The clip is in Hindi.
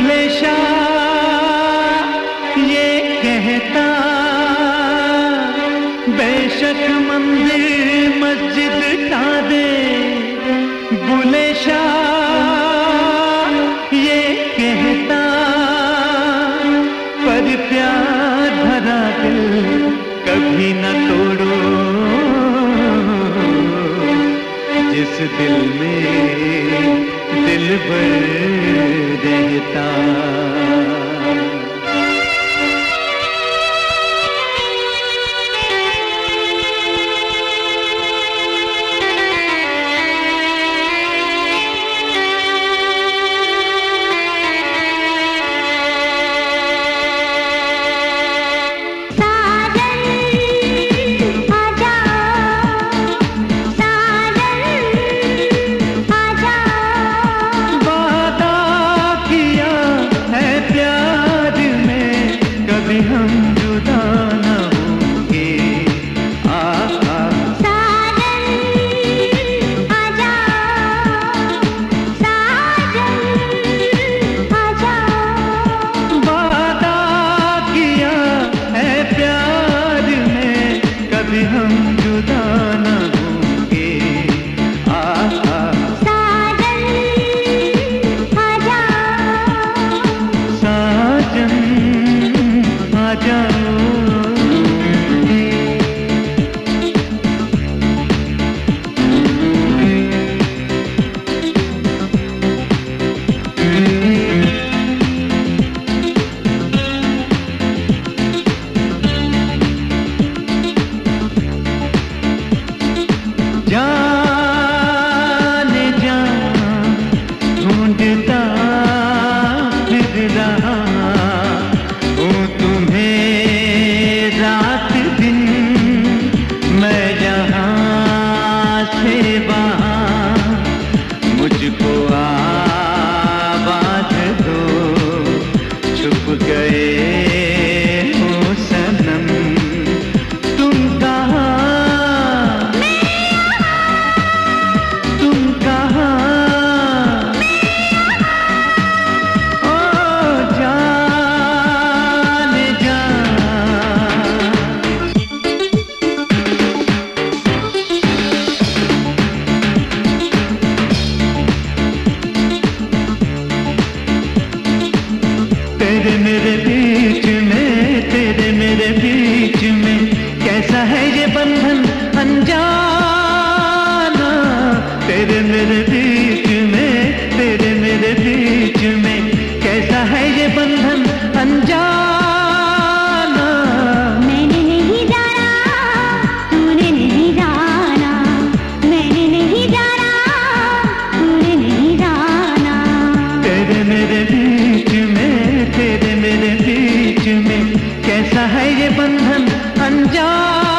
बुले शाह ये कहता, बेशक मंदिर मस्जिद ढा दे। बुले शाह ये कहता, पर प्यार भरा दिल कभी न तोड़ो, जिस दिल में दिलबर रहता। तेरे मेरे बीच में, तेरे मेरे बीच में कैसा है ये बंधन अनजाना। तेरे मेरे बीच में, तेरे मेरे बीच में कैसा है ये बंधन अनजाना। मैंने नहीं जाना, तूने नहीं जाना, मैंने नहीं जाना, तूने नहीं जाना। तेरे मेरे बीच में, तेरे मेरे बीच में कैसा है ये बंधन अनजाना।